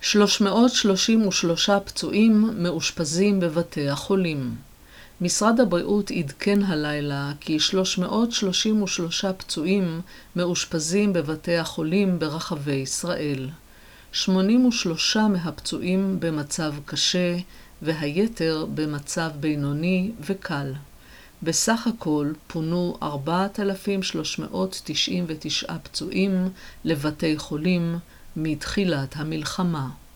333 פצועים מאושפזים בבתי החולים. משרד הבריאות עדכן הלילה כי 333 פצועים מאושפזים בבתי החולים ברחבי ישראל. 83 מהפצועים במצב קשה והיתר במצב בינוני וקל. בסך הכל פונו 4,399 פצועים לבתי חולים מתחילת המלחמה.